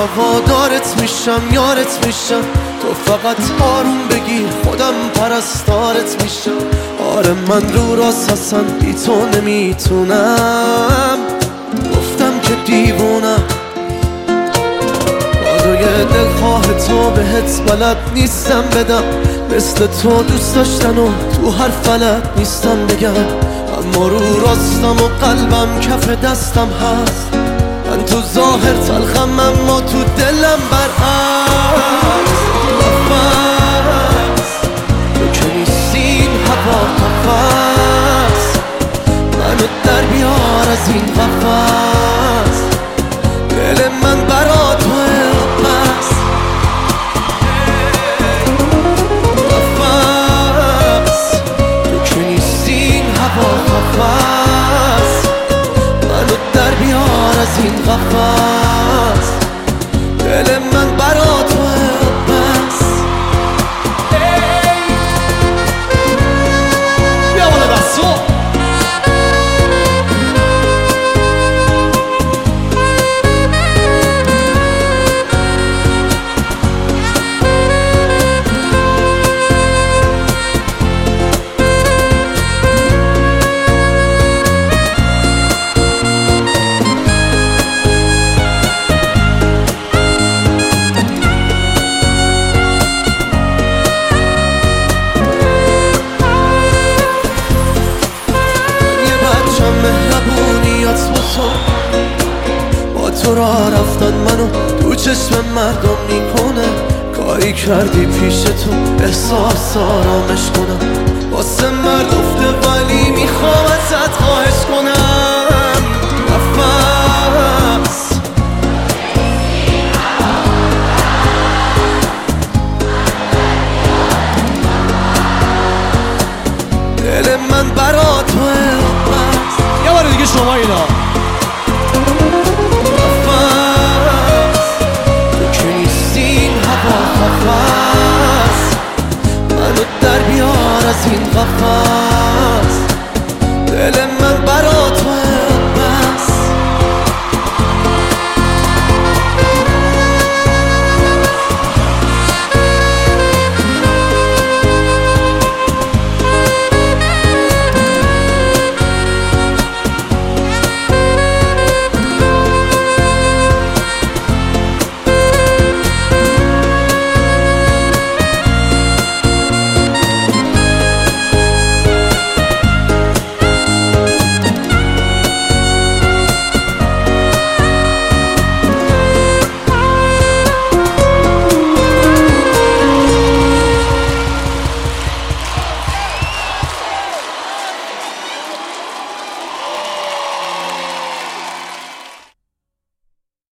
هوادارت میشم، یارت میشم، تو فقط آروم بگیر خودم پرستارت میشم. آره من رو راست اصلا بی تو نمیتونم، گفتم که دیوونم، بازوی دلخواه تو بهت بلد نیستم بدم، مثل تو دوست داشتن و تو هر فلت نیستم بگم. اما رو راستم و قلبم کف دستم هست، من تو ظاهر تلخم اما تو دلم برعکس. نفس تو که نیستی این هوا نفس، منو در بیار از این قفس، دل من برا توه بس. نفس تو که نیستی این هوا نفس، منو در بیار از این قفس، دل من برا توه بس. بیا بالا دستو با تو راه رفتن منو تو چشم مردم میکنه، کاری کردی پیش تو احساس آرامش کنم، واسه مرد افته ولی میخوام ازت خواهش کنم. نفس دل من برا توه بس. یه بار دیگه شما اینا منو در بیار از این قفس.